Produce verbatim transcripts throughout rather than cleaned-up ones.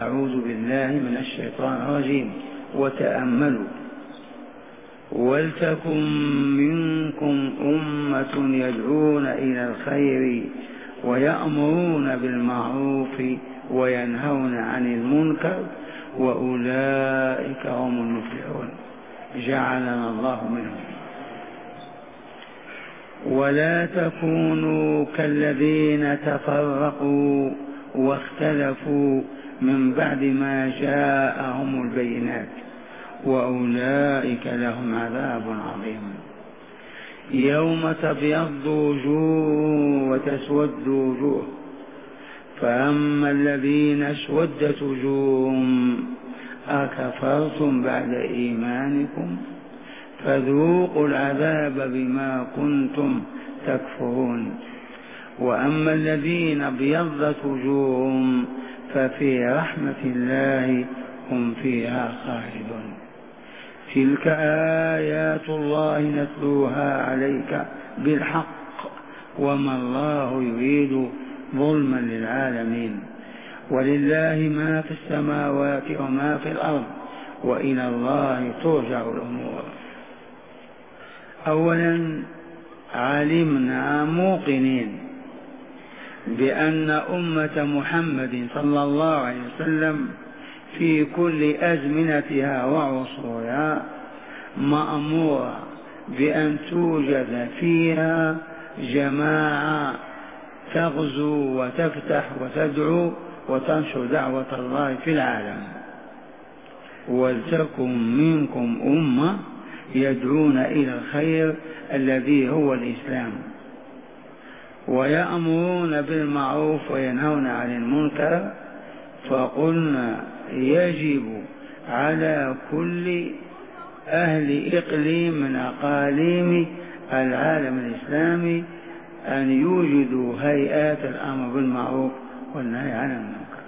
أعوذ بالله من الشيطان الرجيم. وتأملوا: ولتكن منكم أمة يدعون إلى الخير ويأمرون بالمعروف وينهون عن المنكر وأولئك هم المفلحون. جعلنا الله منهم. ولا تكونوا كالذين تفرقوا واختلفوا من بعد ما جاءهم البينات وأولئك لهم عذاب عظيم. يوم تبيض وجوه وتسود وجوه، فأما الذين اسودت وجوههم أكفرتم بعد إيمانكم فذوقوا العذاب بما كنتم تكفرون. وأما الذين ابيضت وجوههم ففي رحمة الله هم فيها خالدون. تلك آيات الله نتلوها عليك بالحق وما الله يريد ظلما للعالمين. ولله ما في السماوات وما في الأرض وإلى الله ترجع الأمور. أولا علمنا موقنين بأن أمة محمد صلى الله عليه وسلم في كل أزمنتها وعصورها مأمورة بأن توجد فيها جماعة تغزو وتفتح وتدعو وتنشر دعوة الله في العالم. ولتكن منكم أمة يدعون إلى الخير الذي هو الإسلام ويأمرون بالمعروف وينهون عن المنكر. فقلنا يجب على كل أهل إقليم من أقاليم العالم الإسلامي أن يوجدوا هيئات الأمر بالمعروف والنهي عن المنكر.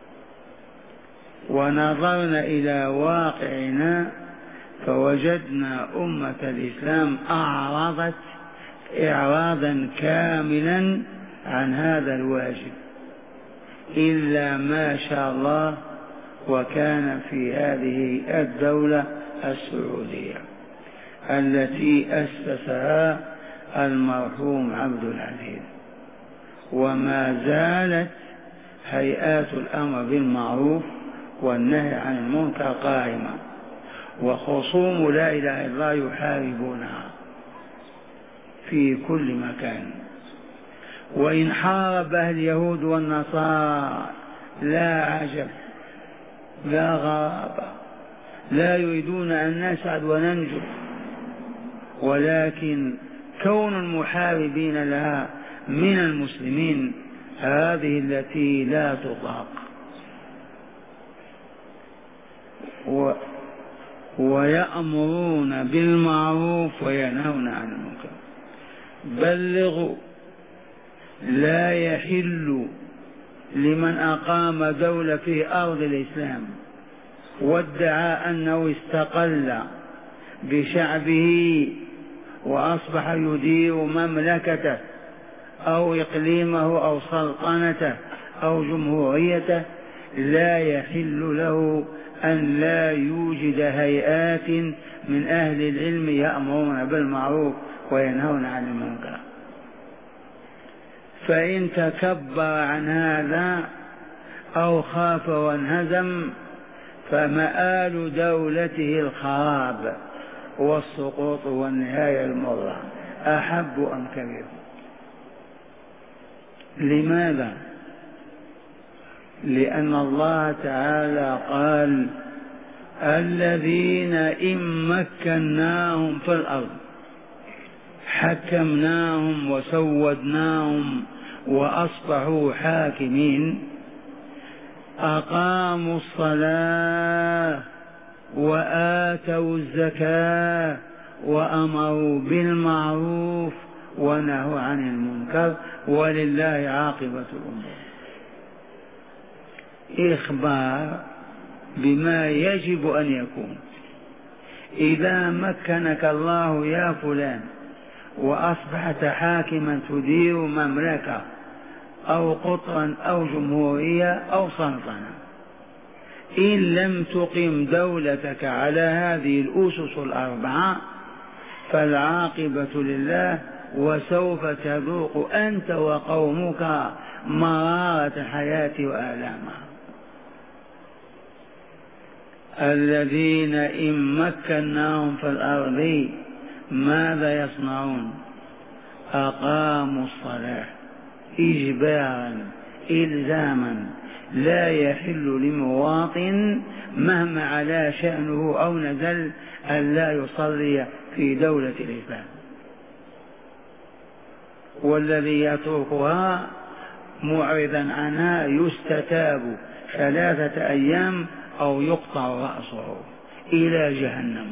ونظرنا إلى واقعنا فوجدنا أمة الإسلام أعرضت إعراضا كاملا عن هذا الواجب إلا ما شاء الله، وكان في هذه الدولة السعودية التي أسسها المرحوم عبد العزيز. وما زالت هيئات الأمر بالمعروف والنهي عن المنكر قائمة، وخصوم لا إله إلا الله يحاربونها في كل مكان. وإن حاربها اليهود والنصارى لا عجب لا غرابة، لا يريدون أن نسعد وننجو، ولكن كون المحاربين لها من المسلمين هذه التي لا تطاق. و ويأمرون بالمعروف وينهون عن المنكر. بلغوا: لا يحل لمن أقام دولة في أرض الإسلام وادعى أنه استقل بشعبه وأصبح يدير مملكته أو إقليمه أو سلطنته أو جمهوريته، لا يحل له أن لا يوجد هيئات من أهل العلم يأمرون بالمعروف وينهون عن المنكر. فإن تكبر عن هذا أو خاف وانهزم فمآل دولته الخراب والسقوط والنهاية المرة أحب أم كبير. لماذا؟ لأن الله تعالى قال: الذين إن مكناهم في الأرض حكمناهم وسودناهم وأصبحوا حاكمين أقاموا الصلاة وآتوا الزكاة وأمروا بالمعروف ونهوا عن المنكر ولله عاقبة الأمور. إخبار بما يجب أن يكون. إذا مكنك الله يا فلان وأصبحت حاكما تدير مملكة أو قطرا أو جمهورية أو سلطنة، إن لم تقم دولتك على هذه الأسس الأربعة فالعاقبة لله، وسوف تذوق أنت وقومك مرارة الحياة وآلامها. الذين إن مكناهم في الأرض ماذا يصنعون؟ أقاموا الصلاة إجبارا إلزاما، لا يحل لمواطن مهما علا شأنه أو نزل أن لا يصلي في دولة الإسلام، والذي يتركها معرضا عنها يستتاب ثلاثة أيام أو يقطع رأسه إلى جهنم.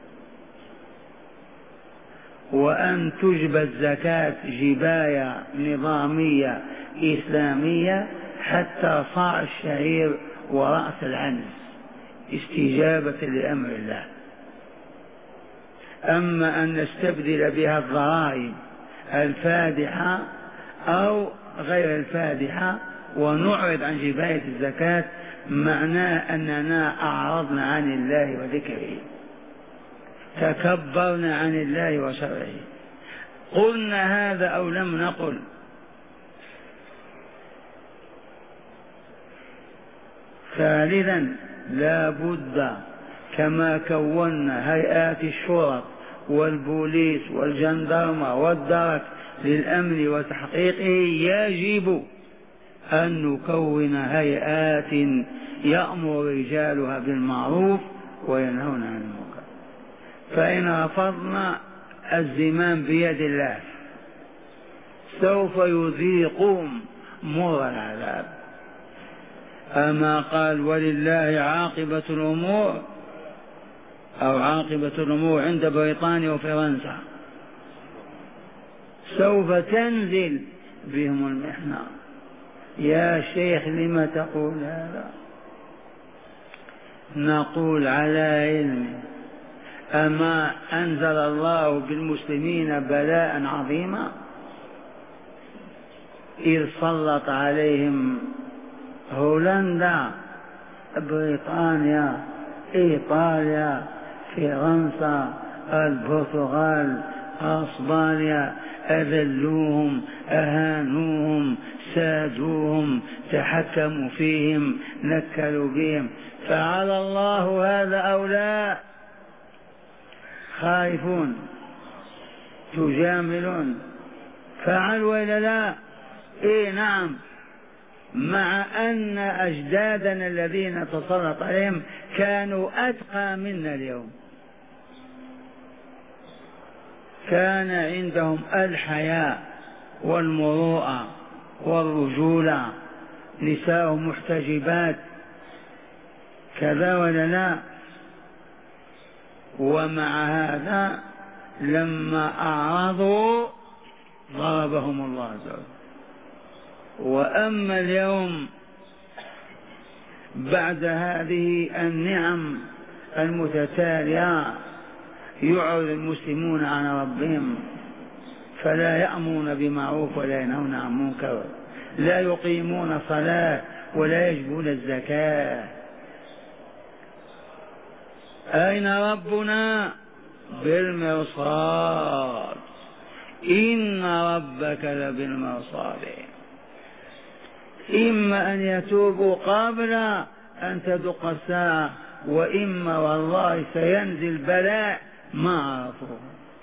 وأن تجبى الزكاة جباية نظامية إسلامية حتى صاع الشعير ورأس العنز استجابة لأمر الله. أما أن نستبدل بها الضرائب الفادحة أو غير الفادحة ونعرض عن جباية الزكاة، معناه أننا أعرضنا عن الله وذكره، تكبرنا عن الله وشرعه. قلنا هذا أو لم نقل؟ ثالثا لا بد كما كونا هيئات الشرط والبوليس والجندرمة والدرك للأمن وتحقيقه، يجب أن نكون هيئات يأمر رجالها بالمعروف وينهون عن المنكر. فإن رفضنا الزمام بيد الله سوف يذيقهم مر العذاب. أما قال ولله عاقبة الأمور أو عاقبة الأمور عند بريطانيا وفرنسا، سوف تنزل بهم المحنة. يا شيخ لم تقول هذا؟ نقول على علم. أما أنزل الله بالمسلمين بلاء عظيما إذ سلط عليهم هولندا، بريطانيا، إيطاليا، فرنسا، البرتغال، اسبانيا، اذلوهم، اهانوهم، سادوهم، تحكموا فيهم، نكلوا بهم. فعل الله هذا او لا؟ خائفون تجاملون. فعل ولا لا؟ اي نعم، مع ان اجدادنا الذين تسلط عليهم كانوا اتقى منا اليوم، كان عندهم الحياء والمروءة والرجولة، نساء محتجبات، كذا ولا لا؟ ومع هذا لما أعرضوا ضربهم الله عز وجل. وأما اليوم بعد هذه النعم المتتالية يعرض المسلمون عن ربهم، فلا يأمرون بمعروف ولا ينهون عن منكر، لا يقيمون صلاة ولا يجبون الزكاة. أين ربنا؟ بالمرصاد، إن ربك لبالمرصاد. إما أن يتوبوا قبل أن تدق الساعة، وإما والله سينزل بلاء ما عرفوه،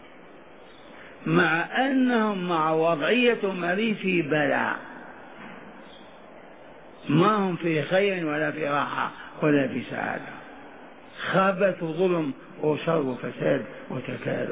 مع أنهم مع وضعيتهم هذه في بلاء، ما هم في خير ولا في راحة ولا في سعادة، خبث وظلم وشر وفساد وتكالب.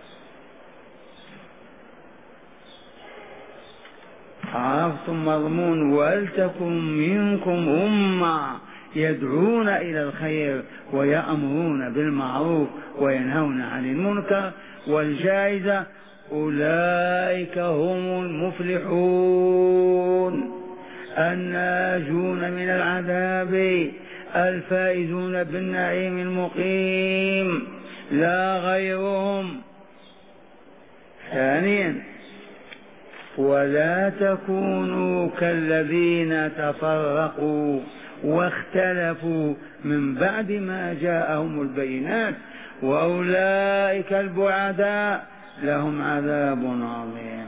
عرفتم مضمون ولتكن منكم أمة يدعون إلى الخير ويأمرون بالمعروف وينهون عن المنكر. والجائزة أولئك هم المفلحون الناجون من العذاب الفائزون بالنعيم المقيم لا غيرهم. ثانيا ولا تكونوا كالذين تفرقوا واختلفوا من بعد ما جاءهم البينات، وأولئك البعداء لهم عذاب عظيم.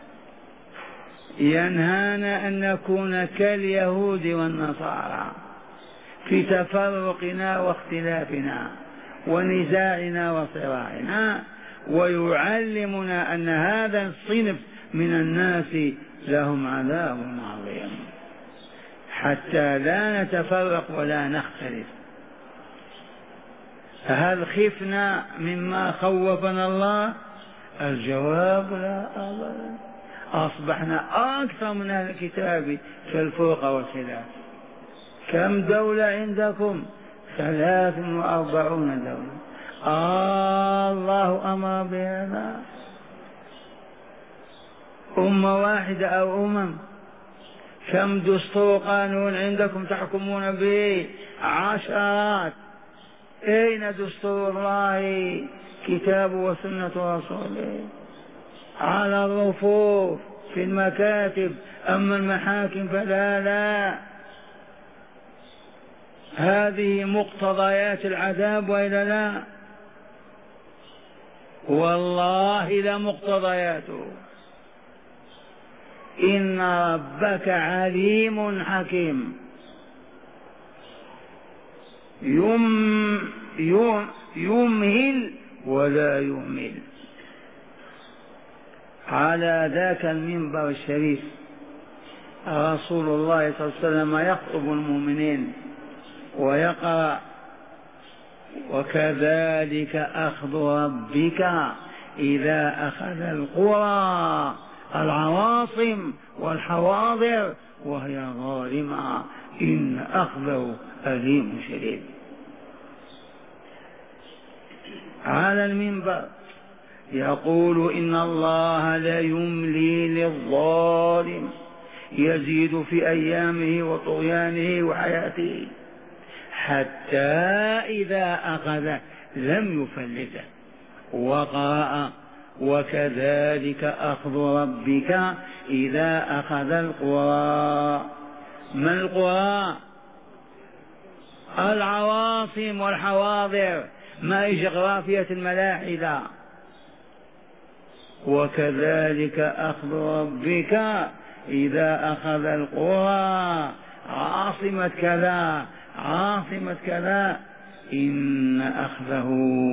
ينهانا أن نكون كاليهود والنصارى في تفرقنا واختلافنا ونزاعنا وصراعنا، ويعلمنا أن هذا الصنف من الناس لهم عذاب عظيم، حتى لا نتفرق ولا نختلف. هل خفنا مما خوفنا الله؟ الجواب لا أبدا. أصبحنا أكثر من أهل الكتاب في الفرقة والخلاف. كم دولة عندكم؟ ثلاث وأربعون دولة. آه الله أمر بهذا. أمة واحدة أو أمم؟ كم دستور قانون عندكم تحكمون به؟ عشرات. أين دستور الله؟ كتاب وسنة رسوله على الرفوف في المكاتب، أما المحاكم فلا. لا، هذه مقتضيات العذاب وإلا لا؟ والله لمقتضياته. إن ربك عليم حكيم، يم يم يمهل ولا يهمل. على ذاك المنبر الشريف رسول الله صلى الله عليه وسلم يخطب المؤمنين ويقرأ: وكذلك أخذ ربك إذا أخذ القرى العواصم والحواضر وهي ظالمة إن أخذه أليم شديد. على المنبر يقول: إن الله لا يملي للظالم يزيد في أيامه وطغيانه وحياته حتى إذا أخذ لم يفلته. وقرأ: وكذلك أخذ ربك إذا أخذ القرى. ما القرى؟ العواصم والحواضر، ما جغرافية الملاحدة. وكذلك أخذ ربك إذا أخذ القرى عاصمة كذا عاصمة كذا إن أخذه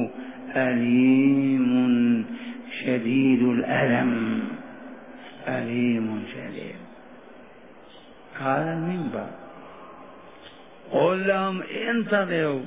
أليم شديد الألم. أليم شديد. على المنبر قل لهم: انتظروا.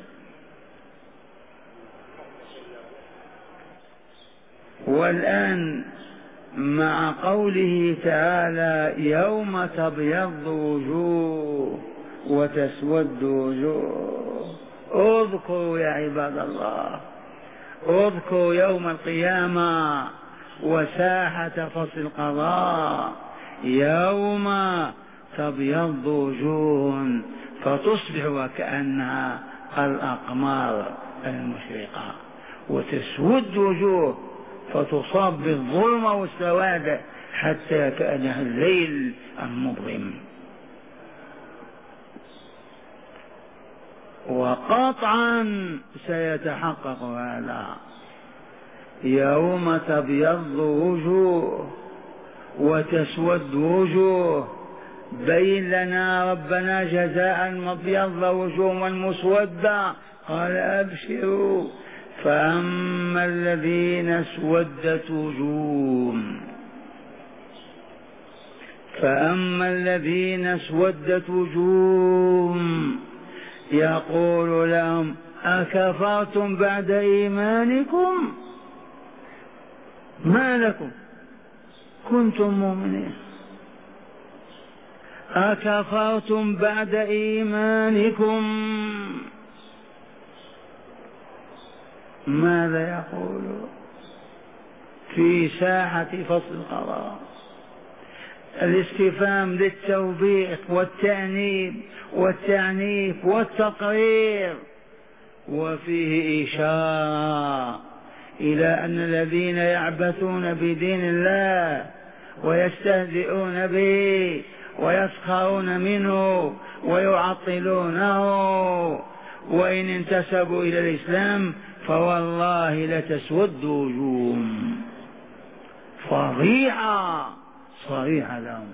والآن مع قوله تعالى: يوم تبيض وجوه وتسود وجوه. اذكروا يا عباد الله، اذكروا يوم القيامة وساحة فصل القضاء، يوم تبيض وجوه فتصبح وكأنها الأقمار المشرقة، وتسود وجوه فتصاب بالظلمة والسواد حتى كأنها الليل المظلم. وقطعا سيتحقق هذا. يوم تبيض وجوه وتسود وجوه. بين لنا ربنا جزاء مبيض وجوه والمسودة. قال: أبشروا. فأما الذين اسودت وجوههم فأما الذين اسودت وجوههم يقول لهم: أكفرتم بعد إيمانكم؟ ما لكم كنتم مؤمنين. أكفرتم بعد إيمانكم؟ ماذا يقول في ساحة فصل القضاء؟ الاستفهام للتوبيخ والتأنيب والتعنيف والتقرير، وفيه إشارة إلى أن الذين يعبثون بدين الله ويستهزئون به ويسخرون منه ويعطلونه، وإن انتسبوا إلى الإسلام فوالله لتسود وجوههم، فضيحة صريحة لهم.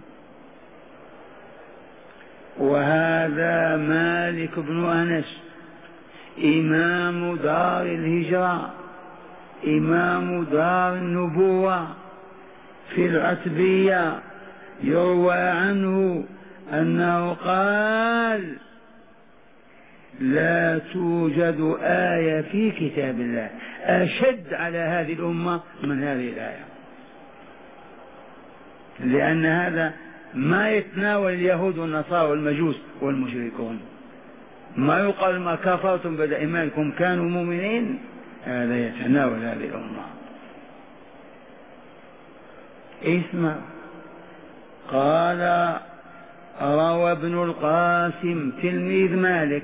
وهذا مالك بن أنس إمام دار الهجرة، إمام دار النبوة في العتبية، يروى عنه أنه قال: لا توجد آية في كتاب الله أشد على هذه الأمة من هذه الآية، لأن هذا ما يتناول اليهود والنصارى والمجوس والمشركون. ما يقال ما كفرتم بعد إيمانكم كانوا مؤمنين، هذا يتناول هذه الأمة. اسمع، قال: روى ابن القاسم تلميذ مالك،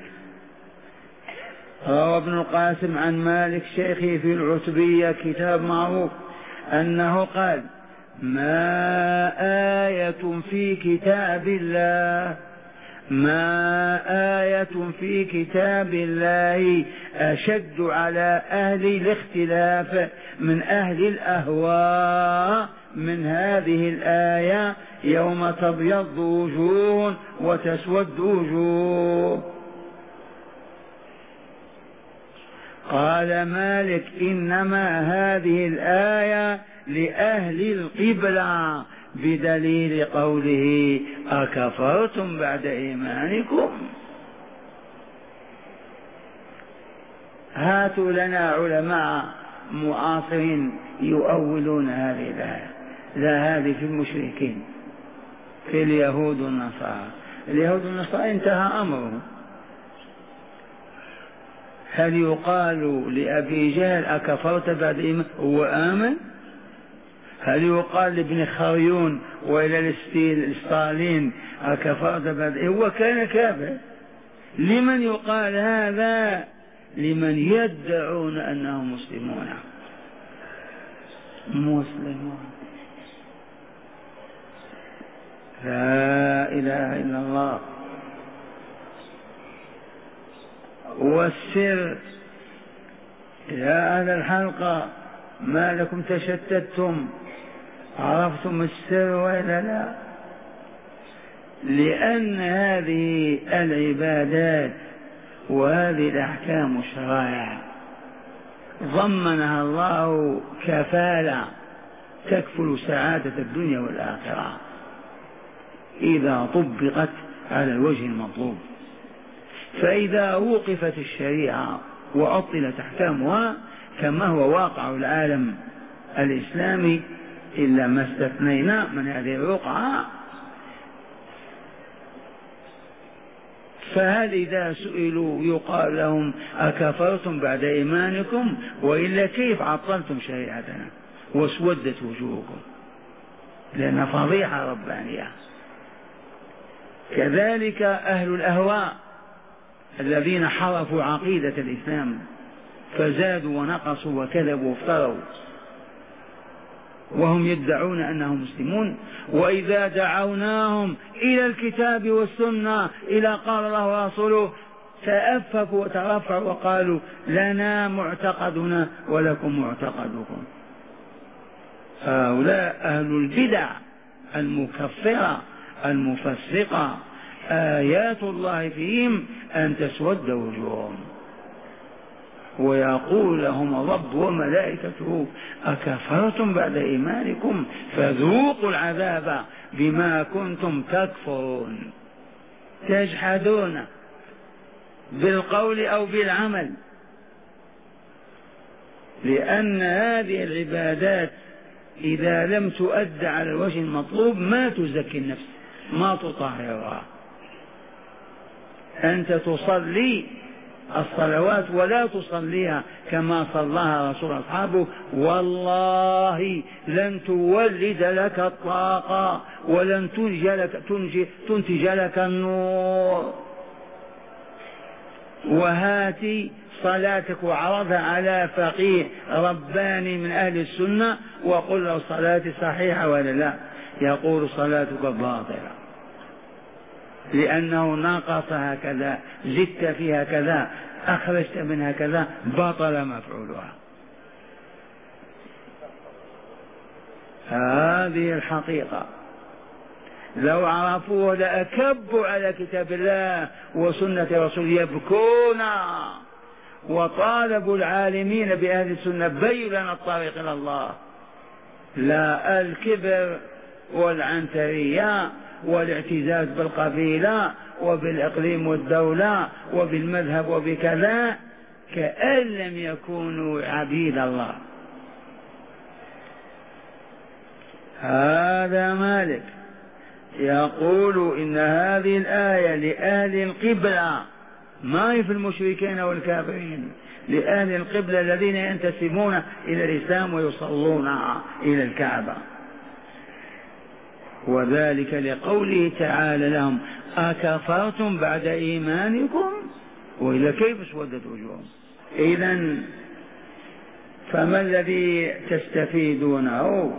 روى ابن القاسم عن مالك شيخه في العتبية كتاب معروف أنه قال: ما آية في كتاب الله ما آية في كتاب الله أشد على أهل الاختلاف من أهل الأهواء من هذه الآية: يوم تبيض وجوه وتسود وجوه. قال مالك: إنما هذه الآية لأهل القبلة، بدليل قوله: أكفرتم بعد إيمانكم. هاتوا لنا علماء معاصرين يؤولون هذه الآية، لا هذه في المشركين، في اليهود والنصارى. اليهود والنصارى انتهى أمره. هل يقال لأبي جهل أكفرت بعد إيمان هو آمن؟ هل يقال لابن خريون وإلى الستالين أكفرت بعد هو كان كافر؟ لمن يقال هذا؟ لمن يدعون أنهم مسلمون. مسلمون، لا إله إلا الله. والسر يا أهل الحلقة، ما لكم تشتتم؟ عرفتم السر وإلا لا؟ لأن هذه العبادات وهذه الأحكام الشرائع ضمنها الله كفالة تكفل سعادة الدنيا والآخرة إذا طبقت على الوجه المطلوب. فإذا وقفت الشريعة وعطلت أحكامها كما هو واقع العالم الإسلامي إلا ما استثنينا من هذه الرقعة، فهل إذا سئلوا يقال لهم أكفرتم بعد إيمانكم؟ وإلا كيف عطلتم شريعتنا واسودت وجوهكم؟ لأن فضيحة ربانية. كذلك أهل الأهواء الذين حرفوا عقيدة الإسلام فزادوا ونقصوا وكذبوا وافتروا وهم يدعون أنهم مسلمون، وإذا دعوناهم إلى الكتاب والسنة إلى قال الله ورسوله تأففوا وترفعوا وقالوا لنا معتقدنا ولكم معتقدكم. هؤلاء أهل البدع المكفرة المفسقة آيات الله فيهم أن تسود وجوههم، ويقول لهم الرب وملائكته أكفرتم بعد إيمانكم فذوقوا العذاب بما كنتم تكفرون، تجحدون بالقول أو بالعمل. لأن هذه العبادات إذا لم تؤد على الوجه المطلوب ما تزكي النفس، ما تطهرها. أنت تصلي الصلوات ولا تصليها كما صلاها رسول أصحابه، والله لن تولد لك الطاقة ولن تنتج لك, تنتج لك النور. وهاتي صلاتك وعرضها على فقيه رباني من أهل السنة وقل له صلاتي صحيحة ولا لا، يقول صلاتك باطلة. لأنه ناقصها كذا، زدت فيها كذا، أخرجت منها كذا، بطل مفعولها. هذه الحقيقة، لو عرفوه لأكبوا على كتاب الله وسنة رسول يبكون، وطالبوا العالمين بأهل السنة بين لنا الطريق إلى الله، لا الكبر والعنترية والاعتزاز بالقبيلة وبالإقليم والدولة وبالمذهب وبكذا، كأن لم يكونوا عبيد الله. هذا مالك يقول إن هذه الآية لأهل القبلة، ما هي في المشركين والكافرين، لأهل القبلة الذين ينتسبون إلى الإسلام ويصلون إلى الكعبة. وذلك لقوله تعالى لهم أكفرتم بعد إيمانكم، وإلى كيف اسودت وجوههم. إذن فما الذي تستفيدونه؟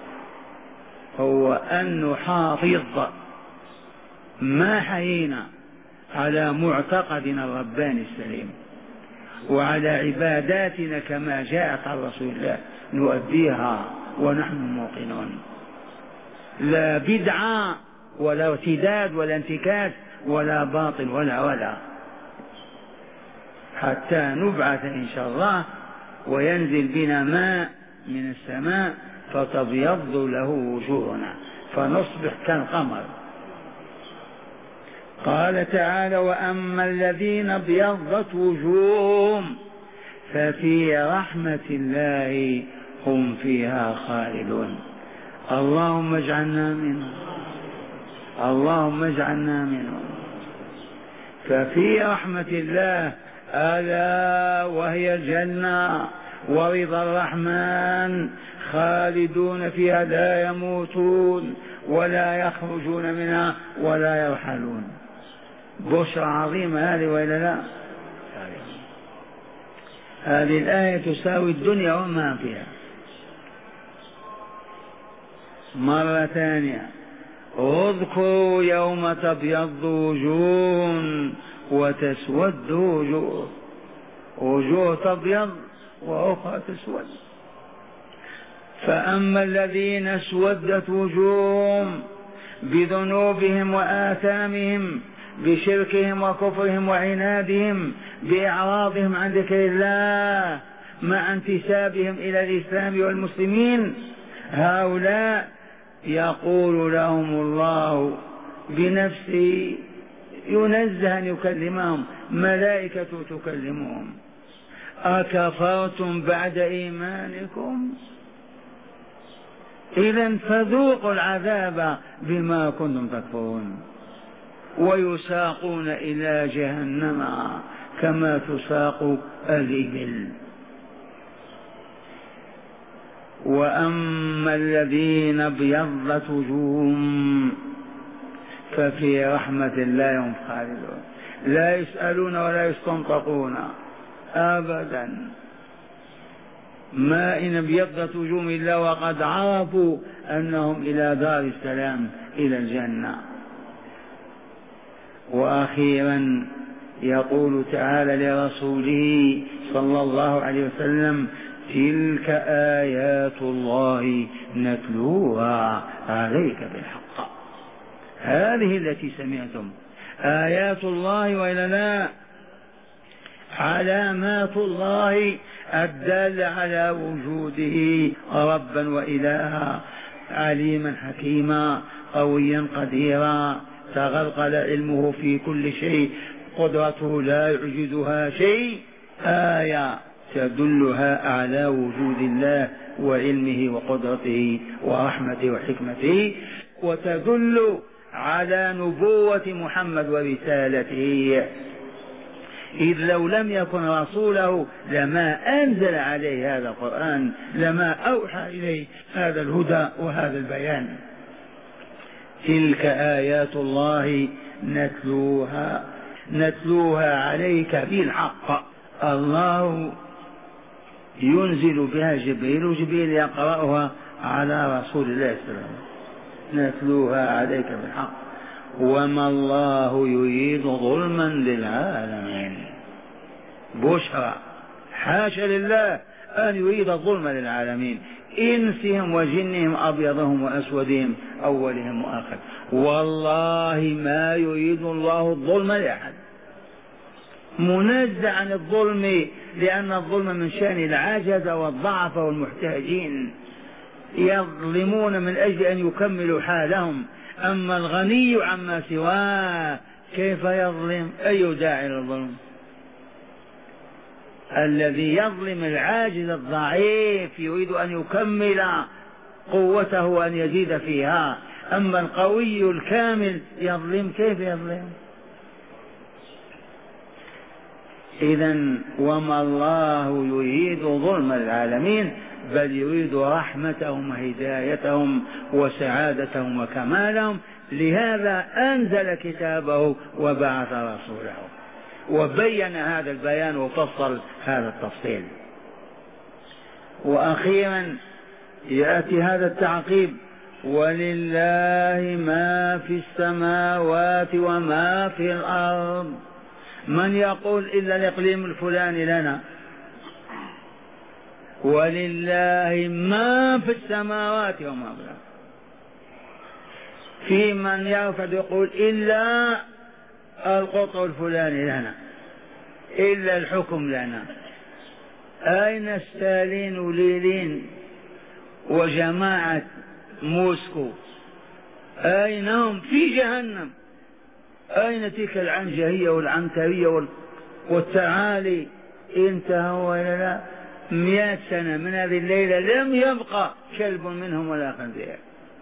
هو أن نحافظ ما حيينا على معتقدنا الرباني السليم، وعلى عباداتنا كما جاءت عن رسول الله نؤديها ونحن موقنون، لا بدعة ولا ارتداد ولا انتكاس ولا باطل ولا ولا، حتى نبعث إن شاء الله وينزل بنا ماء من السماء فتبيض له وجوهنا فنصبح كالقمر. قال تعالى وأما الذين ابيضت وجوههم ففي رحمة الله هم فيها خالدون. اللهم اجعلنا منهم، اللهم اجعلنا منهم. ففي رحمة الله ألا وهي الجنة ورضا الرحمن، خالدون فيها لا يموتون ولا يخرجون منها ولا يرحلون. بشرى عظيمة هذه وإلا لا؟ هذه الآية تساوي الدنيا وما فيها. مرة ثانية اذكروا يوم تبيض وجوه وتسود وجوه، وجوه تبيض وأخرى تسود. فأما الذين اسودت وجوههم بذنوبهم وآثامهم، بشركهم وكفرهم وعنادهم، بإعراضهم عن ذكر الله مع انتسابهم إلى الإسلام والمسلمين، هؤلاء يقول لهم الله بنفسه ينزه أن يكلمهم، ملائكة تكلمهم أكفرتم بعد إيمانكم؟ إذن فذوقوا العذاب بما كنتم تكفرون، ويساقون إلى جهنم كما تساق الإبل. وأما الذين ابيضت وجوههم ففي رحمة الله هم خالدون، لا يسألون ولا يستنطقون أبدا، ما إن ابيضت وجوههم إلا وقد عرفوا أنهم إلى دار السلام إلى الجنة. وأخيرا يقول تعالى لرسوله صلى الله عليه وسلم تلك آيات الله نتلوها عليك بالحق. هذه التي سمعتم آيات الله وإلا لا؟ علامات الله الدالة على وجوده ربا وإلها، عليما حكيما قويا قديرا، تغلغل علمه في كل شيء، قدرته لا يعجزها شيء. آية تدلها على وجود الله وعلمه وقدرته ورحمته وحكمته، وتدل على نبوة محمد ورسالته، إذ لو لم يكن رسوله لما أنزل عليه هذا القرآن، لما أوحى إليه هذا الهدى وهذا البيان. تلك آيات الله نتلوها نتلوها عليك بالحق. الله ينزل بها جبريل وجبريل يقرأها على رسول الله صلى الله عليه وسلم. نتلوها عليك بالحق وما الله يريد ظلما للعالمين. بشرى، حاشا لله أن يريد الظلم للعالمين، إنسهم وجنهم، أبيضهم وأسودهم، أولهم وآخر. والله ما يريد الله الظلم لأحد، منزه عن الظلم، لأن الظلم من شأن العجز والضعف والمحتاجين، يظلمون من أجل أن يكملوا حالهم. أما الغني عما سواه كيف يظلم؟ أي داعي للظلم؟ الذي يظلم العاجز الضعيف يريد أن يكمل قوته وأن يزيد فيها. أما القوي الكامل يظلم، كيف يظلم؟ إذن وما الله يريد ظلم العالمين، بل يريد رحمتهم وهدايتهم وسعادتهم وكمالهم. لهذا أنزل كتابه وبعث رسوله وبين هذا البيان وفصل هذا التفصيل. وأخيرا يأتي هذا التعقيب: ولله ما في السماوات وما في الأرض. من يقول إلا الإقليم الفلاني لنا؟ ولله ما في السماوات وما في الأرض. في من يرفع يقول إلا القطع الفلاني لنا، إلا الحكم لنا. أين ستالين وليلين وجماعة موسكو؟ أين هم؟ في جهنم. أين تلك العنجهية والعنترية والتعالي؟ انتهوا ولا لا؟ مئة سنة من هذه الليلة لم يبقى كلب منهم ولا خنزير.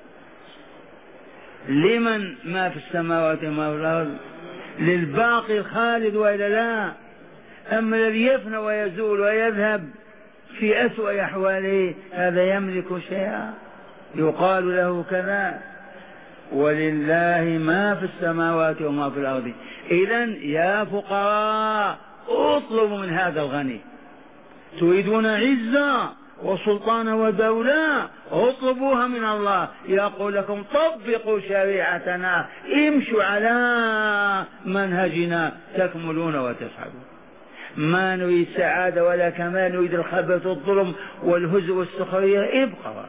لمن ما في السماوات وما في الأرض؟ للباقي الخالد وإلا لا؟ أما الذي يفنى ويزول ويذهب في أسوأ أحواله هذا يملك شيئا؟ يقال له كذا. ولله ما في السماوات وما في الأرض. إذن يا فقراء اطلبوا من هذا الغني. تريدون عزة وسلطان ودولة، اطلبوها من الله. يقول لكم طبقوا شريعتنا، امشوا على منهجنا تكملون وتسعدون. ما نريد سعادة ولا كمان نريد الخبث والظلم والهزء والسخرية. ابقى.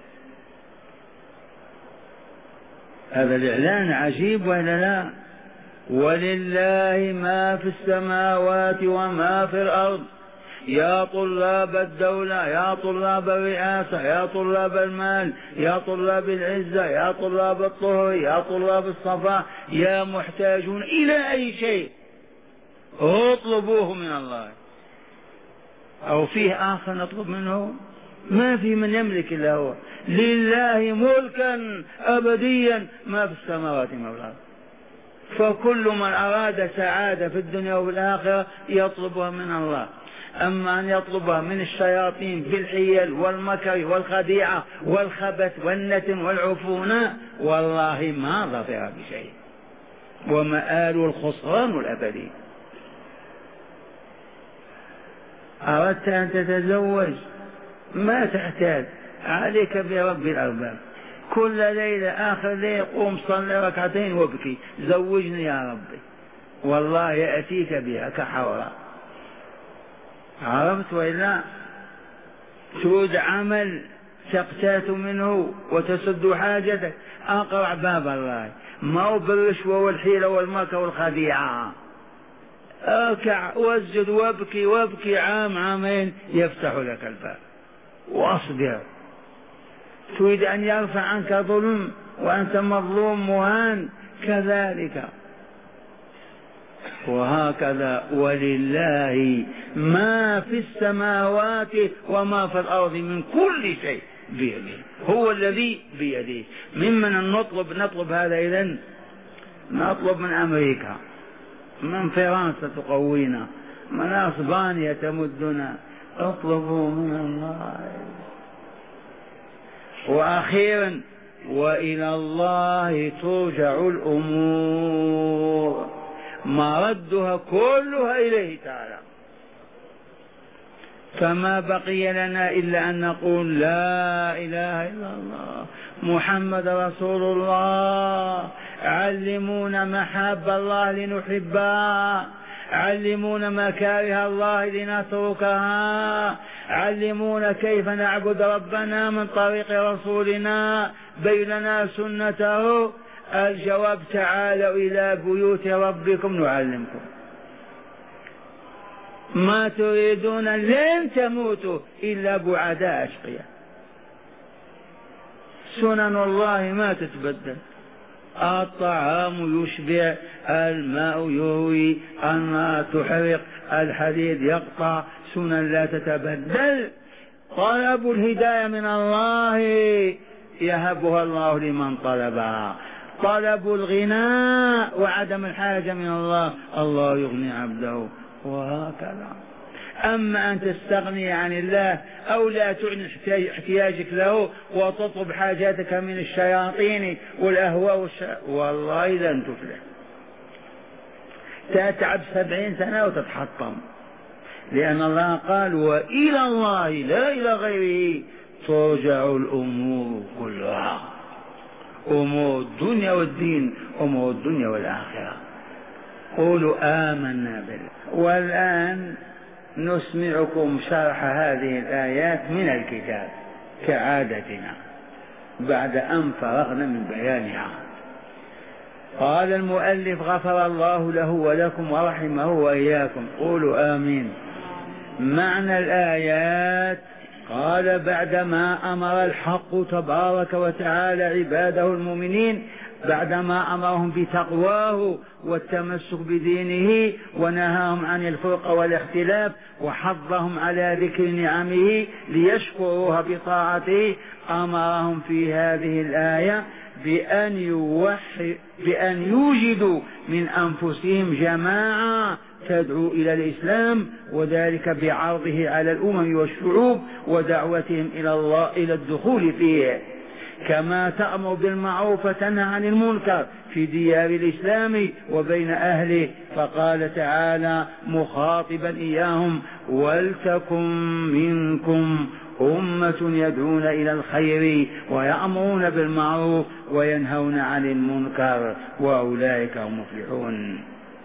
هذا الإعلان عجيب ولا لا؟ ولله ما في السماوات وما في الأرض. يا طلاب الدولة، يا طلاب الرئاسة، يا طلاب المال، يا طلاب العزة، يا طلاب الطهر، يا طلاب الصفاء، يا محتاجون إلى أي شيء اطلبوه من الله. أو فيه آخر نطلب منه؟ ما في من يملك إلا هو. لله ملكا أبديا ما في السماوات وما في الأرض. فكل من أراد سعادة في الدنيا والآخرة يطلبها من الله. أما أن يطلبها من الشياطين بالحيل والمكر والخديعة والخبث والنتن والعفونة والله ما ظفر بشيء، ومآل الخسران الأبدي. أردت أن تتزوج ما تحتاج، عليك برب الأرباب. كل ليلة آخر ليلة قوم صلي ركعتين وابكي زوجني يا ربي، والله يأتيك بها كحورة. عرفت وإلا؟ تريد عمل تقتات منه وتسد حاجتك، أقرع باب الله، ما هو بالرشوة والحيلة والمكر والخديعة. اركع واسجد وابكي وابكي عام عامين يفتح لك الباب. واصبر. تريد أن يرفع عنك ظلم وأنت مظلوم مهان، كذلك. وهكذا ولله ما في السماوات وما في الأرض من كل شيء بيده، هو الذي بيده. ممن نطلب نطلب هذا؟ إذن نطلب من أمريكا، من فرنسا تقوينا، من أسبانيا تمدنا. اطلبوا من الله. وأخيرا وإلى الله ترجع الأمور، مردها كلها إليه تعالى. فما بقي لنا إلا أن نقول لا إله إلا الله محمد رسول الله، علمونا محاب الله لنحبها، علمونا مكاره الله لنتركها، علمونا كيف نعبد ربنا من طريق رسولنا، بيننا سنته. الجواب تعالوا إلى بيوت ربكم نعلمكم. ما تريدون لن تموتوا إلا بعداء أشقياء. سنن الله ما تتبدل، الطعام يشبع، الماء يروي، النار تحرق، الحديد يقطع، سنن لا تتبدل. طلب الهداية من الله يهبها الله لمن طلبها، طلب الغناء وعدم الحاجة من الله الله يغني عبده، وهكذا. أما أن تستغني عن الله أو لا تعني احتياجك له وتطلب حاجاتك من الشياطين والأهواء والش... والله لن تفلح، تتعب سبعين سنة وتتحطم، لأن الله قال وإلى الله لا إلى غيره ترجع الأمور كلها، أمور الدنيا والدين، أمور الدنيا والآخرة. قولوا آمنا بالله. والآن نسمعكم شرح هذه الآيات من الكتاب كعادتنا بعد أن فرغنا من بيانها. قال المؤلف غفر الله له ولكم ورحمه وإياكم. قولوا آمين. معنى الآيات قال بعدما أمر الحق تبارك وتعالى عباده المؤمنين، بعدما أمرهم بتقواه والتمسك بدينه ونهاهم عن الفرق والاختلاف وحضهم على ذكر نعمه ليشكروها بطاعته، أمرهم في هذه الآية بأن يوحي بأن يوجدوا من أنفسهم جماعة تدعو إلى الإسلام، وذلك بعرضه على الأمم والشعوب ودعوتهم إلى الله إلى الدخول فيه، كما تأمر بالمعروف وتنهى عن المنكر في ديار الإسلام وبين أهله. فقال تعالى مخاطبا إياهم ولتكن منكم أمة يدعون إلى الخير ويأمرون بالمعروف وينهون عن المنكر وأولئك هم المفلحون.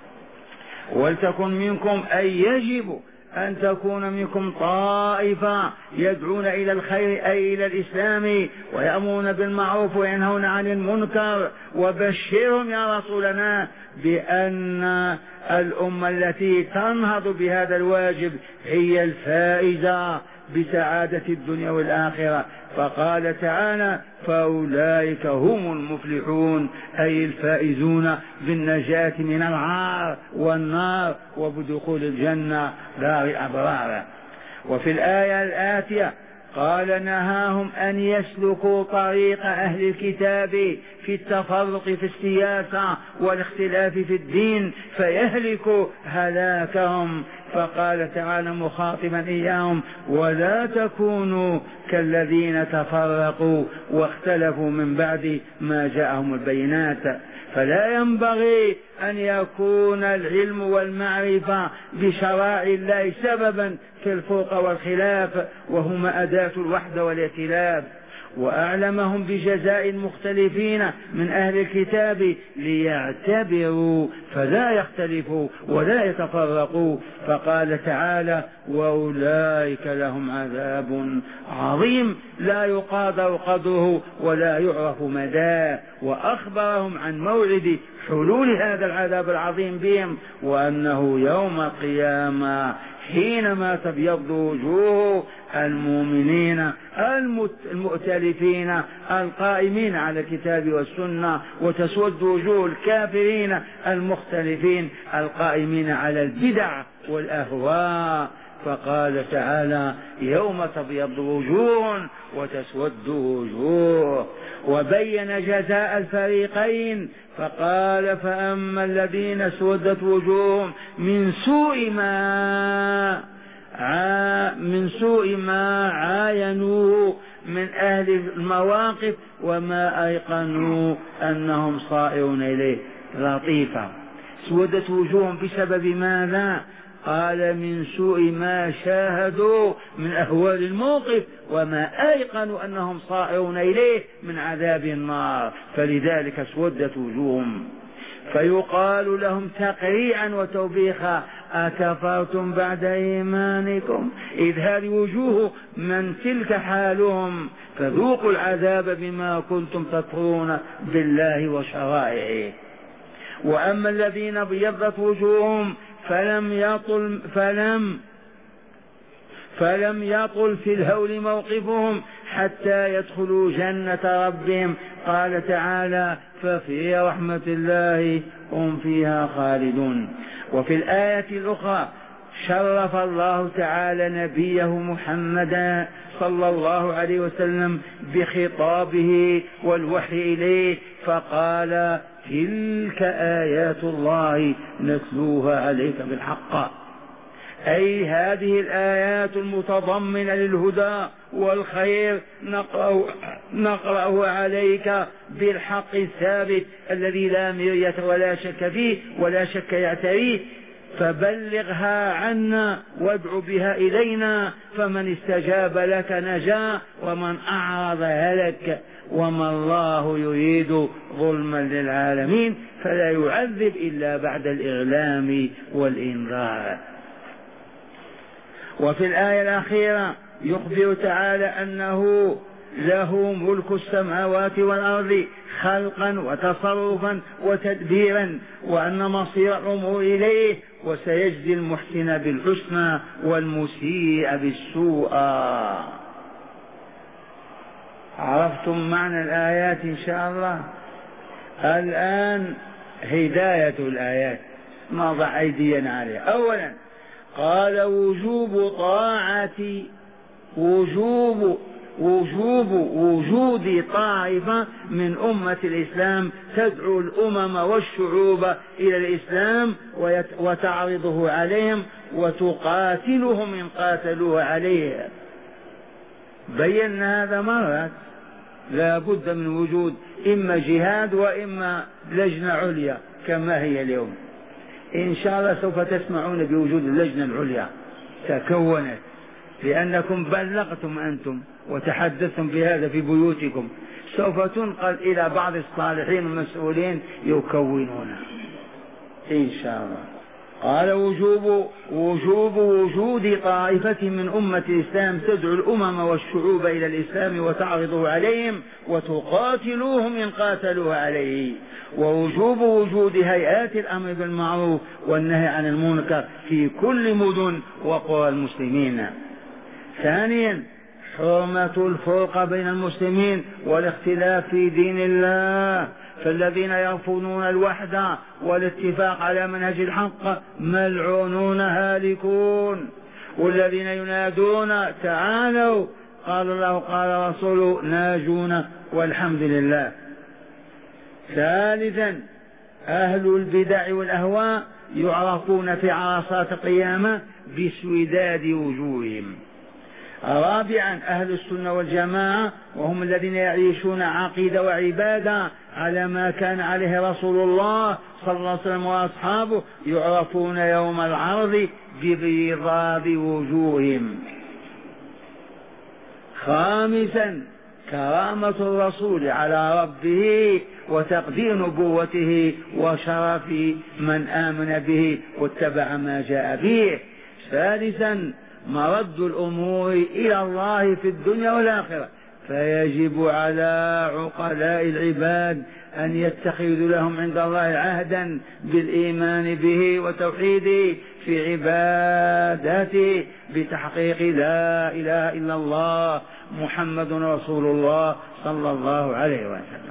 ولتكن منكم أي يجب أن تكون منكم طائفة يدعون إلى الخير أي إلى الإسلام ويأمرون بالمعروف وينهون عن المنكر، وبشرهم يا رسولنا بأن الأمة التي تنهض بهذا الواجب هي الفائزة بسعادة الدنيا والآخرة. فقال تعالى فأولئك هم المفلحون أي الفائزون بالنجاة من العار والنار وبدخول الجنة دار الأبرار. وفي الآية الآتية قال نهاهم أن يسلكوا طريق أهل الكتاب في التفرق في السياسة والاختلاف في الدين فيهلكوا هلاكهم. فقال تعالى مخاطبا إياهم ولا تكونوا كالذين تفرقوا واختلفوا من بعد ما جاءهم البينات. فلا ينبغي أن يكون العلم والمعرفة بشرائع الله سببا في الفرق والخلاف، وهما أداة الوحدة والائتلاف. وأعلمهم بجزاء المختلفين من أهل الكتاب ليعتبروا فلا يختلفوا ولا يتفرقوا. فقال تعالى وأولئك لهم عذاب عظيم لا يقادر قدره ولا يعرف مداه، وأخبرهم عن موعد حلول هذا العذاب العظيم بهم، وأنه يوم القيامة حينما تبيض وجوه المؤمنين المؤتلفين القائمين على الكتاب والسنة وتسود وجوه الكافرين المختلفين القائمين على البدع والأهواء. فقال تعالى يوم تبيض وجوه وتسود وجوه، وبين جزاء الفريقين فقال فأما الذين اسودت وجوههم من سوء ما من سوء ما عاينوه من أهل المواقف وما أيقنوا أنهم صائرون إليه. لطيفة. سودت وجوههم بسبب ماذا؟ قال من سوء ما شاهدوا من أهوال الموقف وما أيقنوا أنهم صائرون إليه من عذاب النار، فلذلك اسودت وجوههم. فيقال لهم تقريعا وتوبيخا أكفرتم بعد إيمانكم، إذ هذه وجوه من تلك حالهم، فذوقوا العذاب بما كنتم تكفرون بالله وشرائعه. وأما الذين ابيضت وجوههم فلم يطل فلم فلم يطل في الهول موقفهم حتى يدخلوا جنة ربهم، قال تعالى ففي رحمة الله هم فيها خالدون. وفي الآية الأخرى شرف الله تعالى نبيه محمدا صلى الله عليه وسلم بخطابه والوحي إليه فقال تلك آيات الله نتلوها عليك بالحق، أي هذه الآيات المتضمنة للهدى والخير نقرأ نقرأه عليك بالحق الثابت الذي لا مرية ولا شك فيه ولا شك يعتريه، فبلغها عنا وادع بها إلينا، فمن استجاب لك نجا ومن أعرض هلك، وما الله يريد ظلما للعالمين فلا يعذب إلا بعد الإعلام والإنذار. وفي الآية الأخيرة يخبر تعالى أنه له ملك السماوات والأرض خلقا وتصرفا وتدبيرا، وأن مصير الأمور إليه، وسيجزي المحسن بالحسنى والمسيء بالسوء. عرفتم معنى الآيات إن شاء الله؟ الآن هداية الآيات نضع أيدينا عليها. أولا قال وجوب طاعة وجوب وجوب وجود طائفة من أمة الإسلام تدعو الأمم والشعوب إلى الإسلام وتعرضه عليهم وتقاتلهم إن قاتلوه عليه. بينا هذا مرات، لا بد من وجود إما جهاد وإما لجنة عليا كما هي اليوم. إن شاء الله سوف تسمعون بوجود اللجنة العليا تكونت، لأنكم بلغتم أنتم وتحدثتم بهذا في بيوتكم، سوف تنقل إلى بعض الصالحين والمسؤولين يكونونها إن شاء الله. قال وجوب وجوب وجود طائفة من أمة الإسلام تدعو الأمم والشعوب إلى الإسلام وتعرضه عليهم وتقاتلوهم إن قاتلوا عليه، ووجوب وجود هيئات الأمر بالمعروف والنهي عن المنكر في كل مدن وقرى المسلمين. ثانيا حرمة الفرقة بين المسلمين والاختلاف في دين الله، فالذين يرفضون الوحدة والاتفاق على منهج الحق ملعونون هالكون، والذين ينادون تعالوا قال الله قال رسوله ناجون والحمد لله. ثالثا أهل البدع والأهواء يعرفون في عرصات القيامة بسوداد وجوههم. رابعا أهل السنة والجماعة وهم الذين يعيشون عقيدة وعبادة على ما كان عليه رسول الله صلى الله عليه وسلم وأصحابه يعرفون يوم العرض ببيضاض وجوههم. خامسا كرامة الرسول على ربه وتقدير نبوته وشرف من آمن به واتبع ما جاء به. سادسا مرد الأمور إلى الله في الدنيا والآخرة، فيجب على عقلاء العباد أن يتخذوا لهم عند الله عهدا بالإيمان به وتوحيده في عبادته بتحقيق لا إله إلا الله محمد رسول الله صلى الله عليه وسلم.